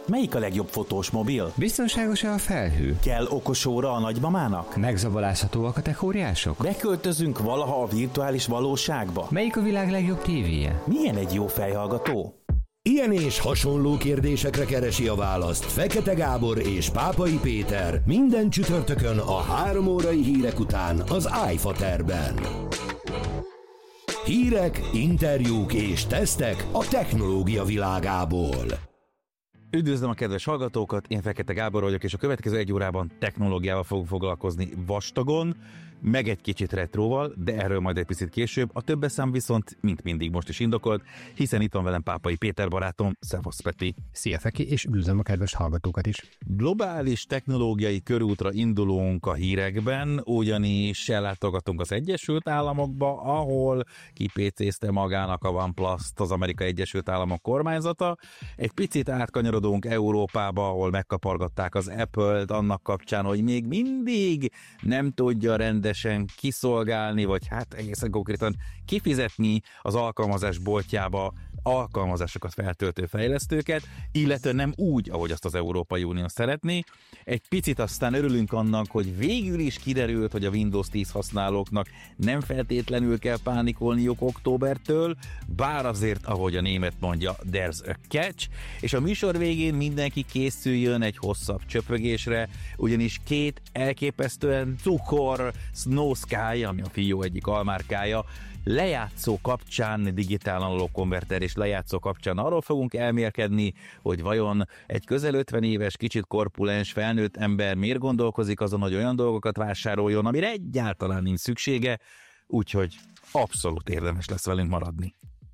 Melyik a legjobb fotós mobil? Biztonságos-e a felhő? Kell okos óra a nagymamának? Megzabolázhatóak a techóriások? Beköltözünk valaha a virtuális valóságba? Melyik a világ legjobb tévéje? Milyen egy jó fejhallgató? Ilyen és hasonló kérdésekre keresi a választ Fekete Gábor és Pápai Péter minden csütörtökön a 3 órai hírek után az iFaterben. Hírek, interjúk és tesztek a technológia világából. Üdvözlöm a kedves hallgatókat, én Fekete Gábor vagyok, és a következő 1 órában technológiával fogunk foglalkozni vastagon, meg egy kicsit retróval, de erről majd egy picit később. A több eszem viszont, mint mindig most is indokolt, hiszen itt van velem Pápai Péter barátom. Szevasz, Peti! Szia, Feki, és üdvözlöm a kedves hallgatókat is! Globális technológiai körútra indulunk a hírekben, ugyanis ellátogatunk az Egyesült Államokba, ahol kipécézte magának a OnePlus-t az Amerikai Egyesült Államok kormányzata. Egy picit átkanyarodunk Európába, ahol megkapargatták az Apple-t annak kapcsán, hogy még mindig nem tudja rendesen kiszolgálni, vagy hát egészen konkrétan kifizetni az alkalmazás boltjába alkalmazásokat feltöltő fejlesztőket, illetve nem úgy, ahogy azt az Európai Unió szeretné. Egy picit aztán örülünk annak, hogy végül is kiderült, hogy a Windows 10 használóknak nem feltétlenül kell pánikolniuk októbertől, bár azért, ahogy a német mondja, there's a catch, és a műsor végén mindenki készüljön egy hosszabb csöpögésre, ugyanis 2 elképesztően cukor Snow Sky, ami a fió egyik almárkája, lejátszó kapcsán, digitál analóg konverter és lejátszó kapcsán arról fogunk elmélkedni, hogy vajon egy közel 50 éves, kicsit korpulens, felnőtt ember miért gondolkozik azon, hogy olyan dolgokat vásároljon, amire egyáltalán nincs szüksége, úgyhogy abszolút érdemes lesz velünk maradni.